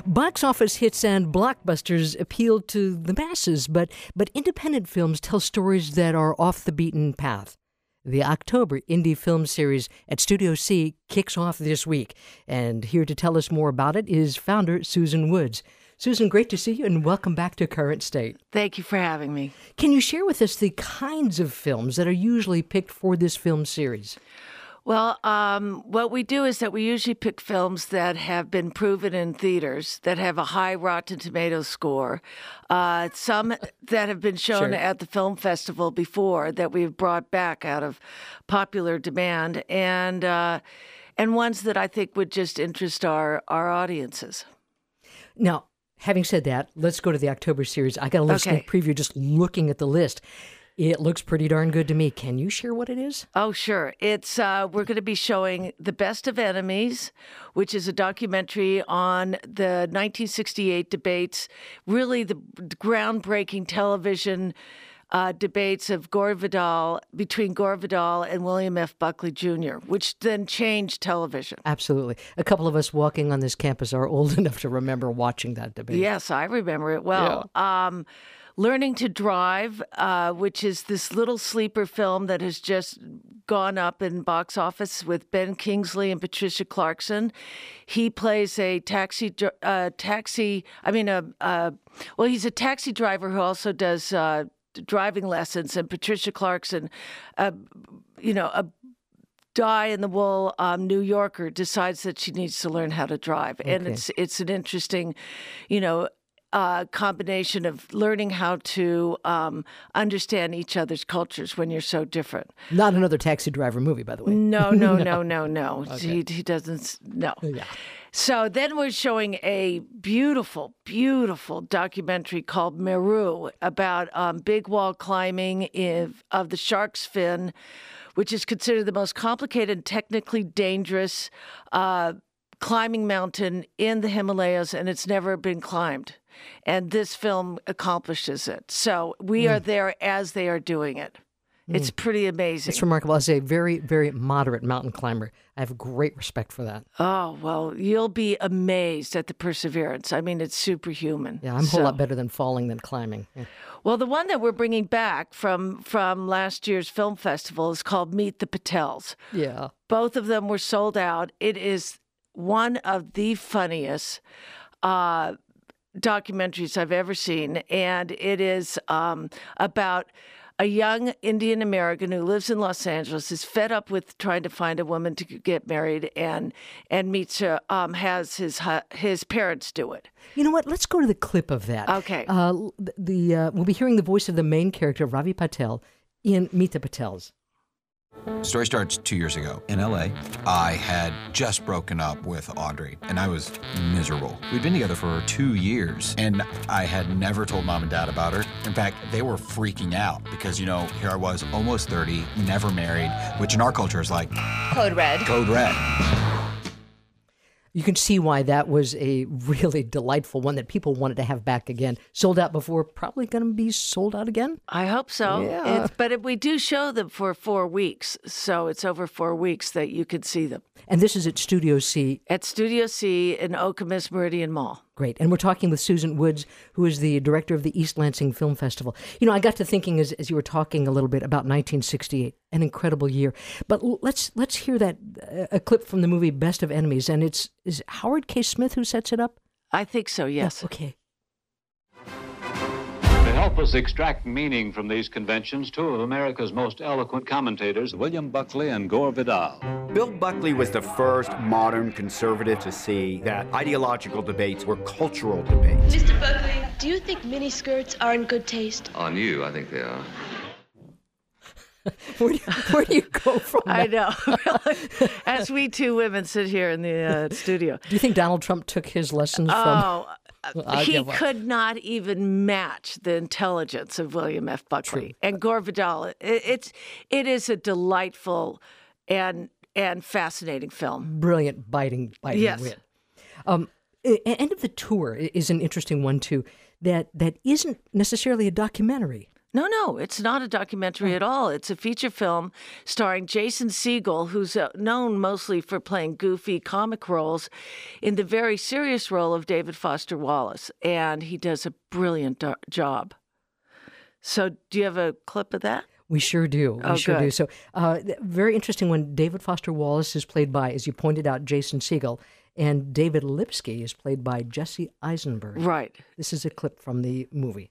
Box office hits and blockbusters appeal to the masses, but independent films tell stories that are off the beaten path. The October Indie Film Series at Studio C kicks off this week, and here to tell us more about it is founder Susan Woods. Susan, great to see you, and welcome back to Current State. Thank you for having me. Can you share with us the kinds of films that are usually picked for this film series? Well, what we do is that we usually pick films that have been proven in theaters, that have a high Rotten Tomatoes score, some that have been shown at the film festival before that we've brought back out of popular demand, and ones that I think would just interest our audiences. Now, having said that, let's go to the October series. I got a little sneak preview just looking at the list. It looks pretty darn good to me. Can you share what it is? Oh, sure. It's we're going to be showing The Best of Enemies, which is a documentary on the 1968 debates, really the groundbreaking television debates of between Gore Vidal and William F. Buckley Jr., which then changed television. Absolutely. A couple of us walking on this campus are old enough to remember watching that debate. Yes, I remember it well. Yeah. Learning to Drive, which is this little sleeper film that has just gone up in box office with Ben Kingsley and Patricia Clarkson. He plays a taxi driver who also does driving lessons, and Patricia Clarkson, a dyed-in-the-wool New Yorker, decides that she needs to learn how to drive. Okay. And it's an interesting, combination of learning how to understand each other's cultures when you're so different. Not another Taxi Driver movie, by the way. No. Okay. He doesn't. No. Yeah. So then we're showing a beautiful, beautiful documentary called Meru about big wall climbing of the shark's fin, which is considered the most complicated and technically dangerous climbing mountain in the Himalayas, and it's never been climbed. And this film accomplishes it. So we are there as they are doing it. It's pretty amazing. It's remarkable. As a very, very moderate mountain climber, I have great respect for that. Oh, well, you'll be amazed at the perseverance. I mean, it's superhuman. Yeah, I'm a whole lot better than falling than climbing. Yeah. Well, the one that we're bringing back from last year's film festival is called Meet the Patels. Yeah. Both of them were sold out. It is one of the funniest documentaries I've ever seen, and it is about a young Indian American who lives in Los Angeles, is fed up with trying to find a woman to get married, and meets her, has his parents do it. You know what? Let's go to the clip of that. Okay. We'll be hearing the voice of the main character, Ravi Patel, in Meet the Patels. The story starts 2 years ago in L.A. I had just broken up with Audrey, and I was miserable. We'd been together for 2 years, and I had never told Mom and Dad about her. In fact, they were freaking out because, here I was, almost 30, never married, which in our culture is like... Code red. Code red. You can see why that was a really delightful one that people wanted to have back again. Sold out before, probably going to be sold out again? I hope so. Yeah. But we do show them for 4 weeks, so it's over 4 weeks that you can see them. And this is at Studio C? At Studio C in Okemos Meridian Mall. Great. And we're talking with Susan Woods, who is the director of the East Lansing Film Festival. I got to thinking as you were talking a little bit about 1968, an incredible year. But let's hear that a clip from the movie Best of Enemies. And is Howard K. Smith who sets it up? I think so, yes. Yeah, okay. To help us extract meaning from these conventions, two of America's most eloquent commentators, William Buckley and Gore Vidal. Bill Buckley was the first modern conservative to see that ideological debates were cultural debates. Mr. Buckley, do you think miniskirts are in good taste? On you, I think they are. Where do you go from that? I know. As we two women sit here in the studio. Do you think Donald Trump took his lessons from... He could not even match the intelligence of William F. Buckley. True. And Gore Vidal. It is a delightful and fascinating film. Brilliant, biting yes. wit. End of the Tour is an interesting one, too, that isn't necessarily a documentary. No, it's not a documentary at all. It's a feature film starring Jason Segel, who's known mostly for playing goofy comic roles, in the very serious role of David Foster Wallace. And he does a brilliant job. So do you have a clip of that? We sure do. We sure good. do. So very interesting when David Foster Wallace is played by, as you pointed out, Jason Segel, and David Lipsky is played by Jesse Eisenberg. Right. This is a clip from the movie.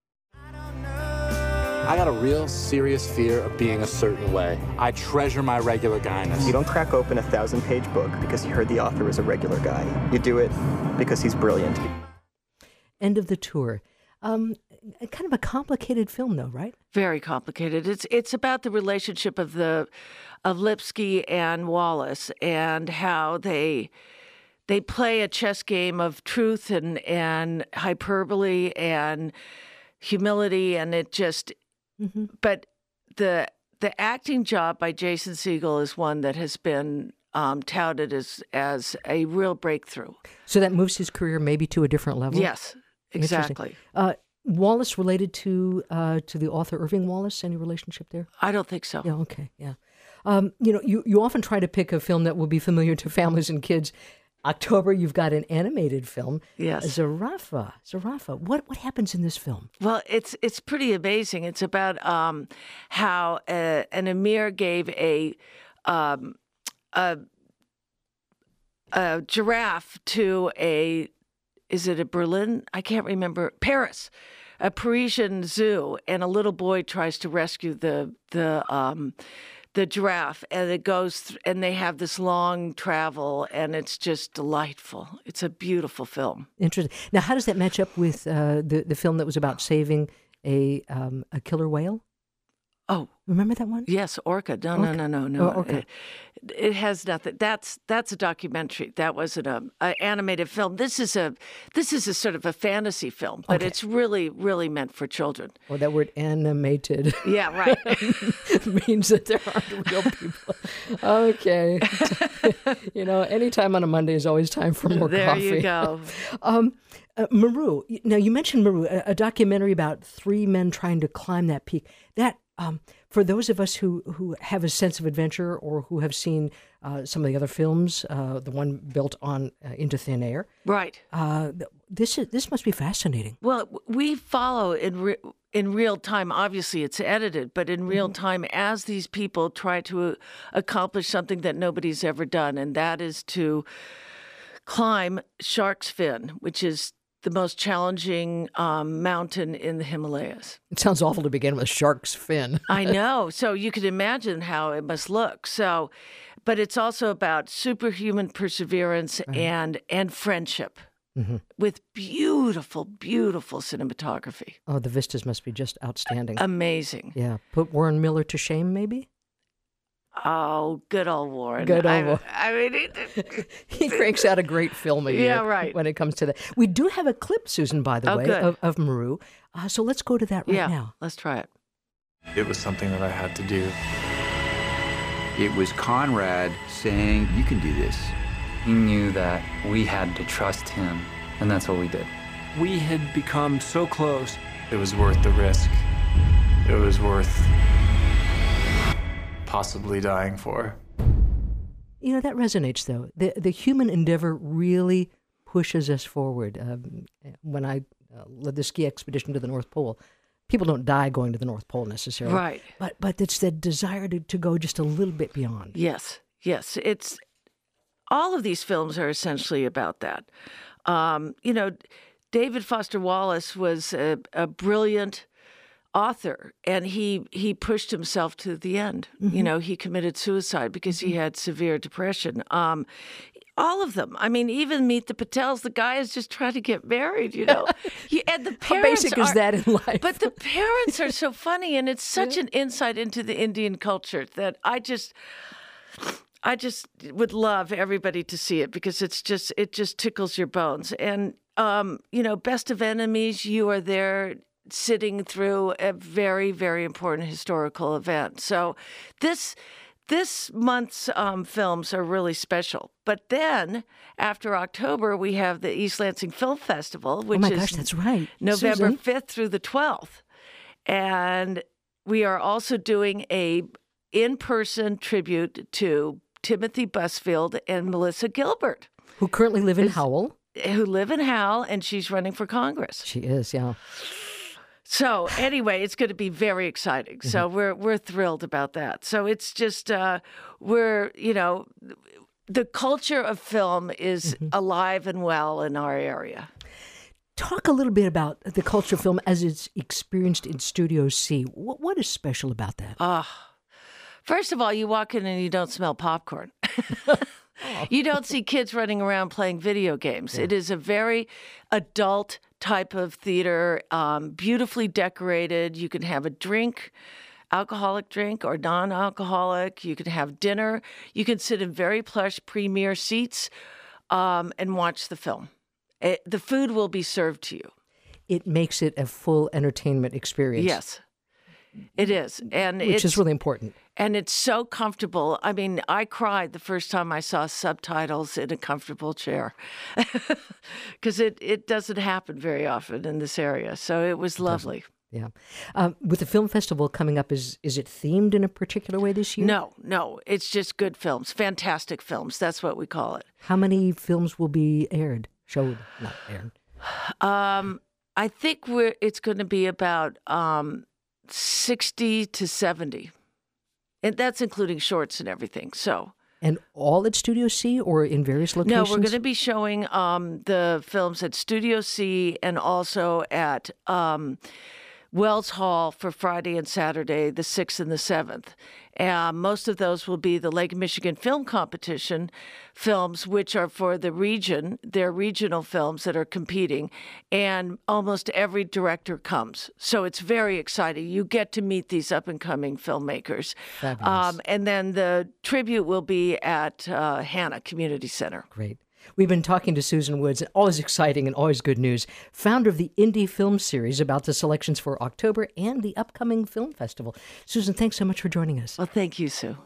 I got a real serious fear of being a certain way. I treasure my regular guyness. You don't crack open a 1,000-page book because you heard the author was a regular guy. You do it because he's brilliant. End of the tour. Kind of a complicated film, though, right? Very complicated. It's about the relationship of Lipsky and Wallace and how they play a chess game of truth and hyperbole and humility, and it just. Mm-hmm. But the acting job by Jason Segel is one that has been touted as a real breakthrough. So that moves his career maybe to a different level? Yes, exactly. Wallace related to the author Irving Wallace? Any relationship there? I don't think so. Yeah, okay, yeah. You often try to pick a film that will be familiar to families and kids. October, you've got an animated film. Yes. Zarafa. What happens in this film? Well, it's pretty amazing. It's about how an emir gave a giraffe to is it a Berlin? I can't remember. Paris, a Parisian zoo, and a little boy tries to rescue the giraffe, and it goes and they have this long travel, and it's just delightful. It's a beautiful film. Interesting. Now, how does that match up with the film that was about saving a killer whale? Oh, remember that one? Yes, Orca. No. Oh, okay. It has nothing. That's a documentary. That wasn't an animated film. This is a sort of a fantasy film, but it's really, really meant for children. Well, that word animated. Yeah, right. means that there aren't real people. Okay. Anytime on a Monday is always time for more coffee. There you go. Meru. Now, you mentioned Meru, a documentary about three men trying to climb that peak. That, for those of us who have a sense of adventure or who have seen some of the other films, the one built on Into Thin Air, right? This must be fascinating. Well, we follow in real time. Obviously, it's edited, but in real time, as these people try to accomplish something that nobody's ever done, and that is to climb Shark's Fin, which is the most challenging mountain in the Himalayas. It sounds awful to begin with, Shark's Fin. I know. So you could imagine how it must look. So, but it's also about superhuman perseverance and friendship with beautiful, beautiful cinematography. Oh, the vistas must be just outstanding. Amazing. Yeah. Put Warren Miller to shame, maybe? Oh, good old Warren. Good old Warren. I mean, he cranks out a great film a year. Yeah, right. When it comes to that. We do have a clip, Susan, by the way, of Meru. So let's go to that right now. Let's try it. It was something that I had to do. It was Conrad saying, "You can do this." He knew that we had to trust him, and that's what we did. We had become so close. It was worth the risk. It was worth possibly dying for. That resonates, though. The human endeavor really pushes us forward. When I led the ski expedition to the North Pole, people don't die going to the North Pole necessarily. Right. But it's the desire to go just a little bit beyond. Yes. It's all of these films are essentially about that. David Foster Wallace was a brilliant author, and he pushed himself to the end. He committed suicide because he had severe depression. All of them. I mean, even Meet the Patels, the guy is just trying to get married, And the parents How basic is that in life? But the parents are so funny, and it's such an insight into the Indian culture that I just would love everybody to see it, because it just tickles your bones. And Best of Enemies, you are there sitting through a very, very important historical event. So this month's films are really special. But then after October, we have the East Lansing Film Festival, which is that's right. November Susan. 5th through the 12th. And we are also doing a in-person tribute to Timothy Busfield and Melissa Gilbert, who currently live in Howell. Who live in Howell, and she's running for Congress. She is, yeah. So anyway, it's going to be very exciting. So we're thrilled about that. So it's just the culture of film is alive and well in our area. Talk a little bit about the culture of film as it's experienced in Studio C. What is special about that? First of all, you walk in and you don't smell popcorn. You don't see kids running around playing video games. Yeah. It is a very adult type of theater, beautifully decorated. You can have a drink, alcoholic drink or non-alcoholic. You can have dinner. You can sit in very plush premier seats and watch the film. The food will be served to you. It makes it a full entertainment experience. Yes, it is. Which is really important. And it's so comfortable. I mean, I cried the first time I saw subtitles in a comfortable chair because it doesn't happen very often in this area. So it was lovely. Yeah. With the film festival coming up, is it themed in a particular way this year? No. It's just good films, fantastic films. That's what we call it. How many films will be aired? Showed, not aired. I think it's going to be about 60 to 70. And that's including shorts and everything. So, and all at Studio C or in various locations? No, we're going to be showing the films at Studio C and also at Wells Hall for Friday and Saturday, the 6th and the 7th. Most of those will be the Lake Michigan Film Competition films, which are for the region. They're regional films that are competing, and almost every director comes. So it's very exciting. You get to meet these up-and-coming filmmakers. And then the tribute will be at Hanna Community Center. Great. We've been talking to Susan Woods, always exciting and always good news, founder of the Indie Film Series, about the selections for October and the upcoming film festival. Susan, thanks so much for joining us. Well, thank you, Sue.